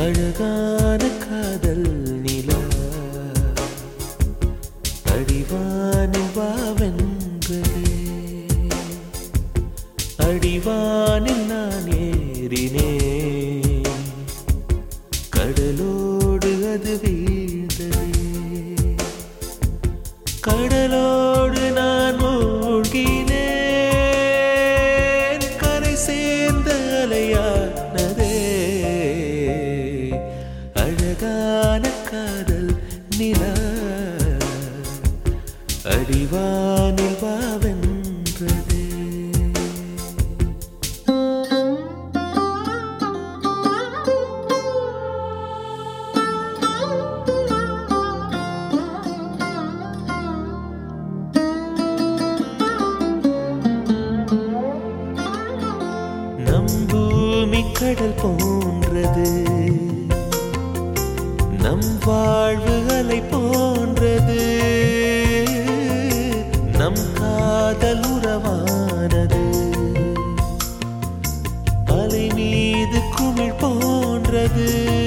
அழகான காதல் நிலா அடிவானில் வாவென்றதே. அடிவானில் நான் ஏறினேன், கடலோடு அது வீழ்ந்ததே. கடலோடு நான் மூழ்கினேன், கரை சேர்ந்த அலையானதே. அழகான காதல் நிலா அடிவானில் வாவென்றதே. நம் பூமி கடல் போன்றது, நம் வாழ்வு அலை போன்றது. நம் காதல் உறவானது அலை மீது குமிழ் போன்றது.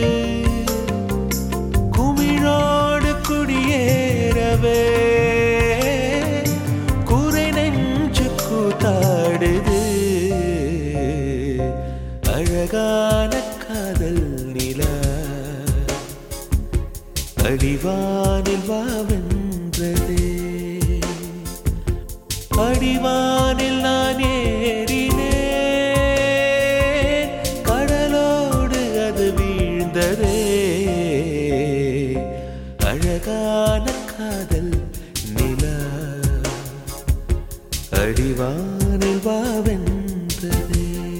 குமிழோடு குடியேறவே குறை நெஞ்சு கூத்தாடுது. அழகான காதல் நிலா அடிவானில் வாவென்றதே. அடிவானில் நான் ஏறினேன், கடலோடு அது வீழ்ந்ததே. அழகான காதல் நிலா அடிவானில் வாவென்றதே.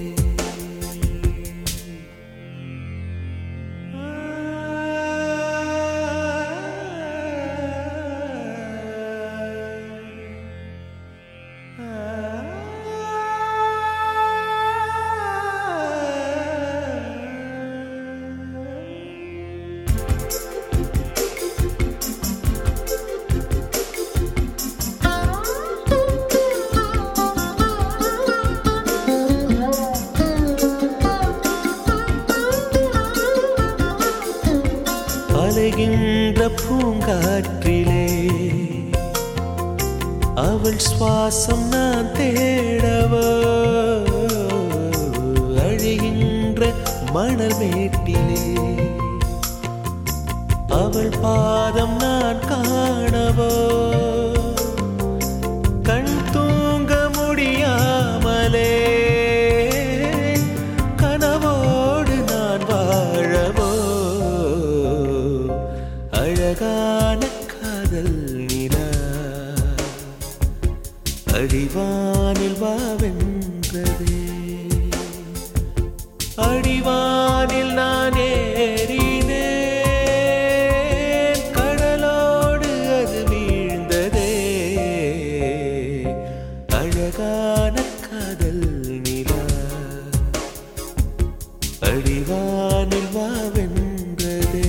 அலைகின்ற பூங்காற்றிலே அவள் சுவாசம் நான் தேடவோ. அழிகின்ற மணல் மேட்டிலே அவள் பாதம் நான் காணவோ. கண் தூங்க முடியாமலே கனவோடு நான் வாழவோ. அழகான காதல் நிலா அடிவானில் வாவென்றதே. அடிவானில் நான் ஏறினேன், கடலோடு அது வீழ்ந்ததே. அழகான காதல் நிலா அடிவானில் வாவென்றதே.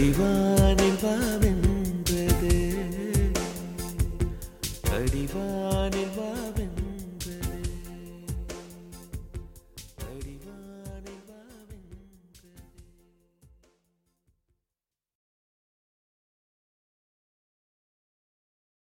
அடிவானில் வாவென்றதே. அடிவானில்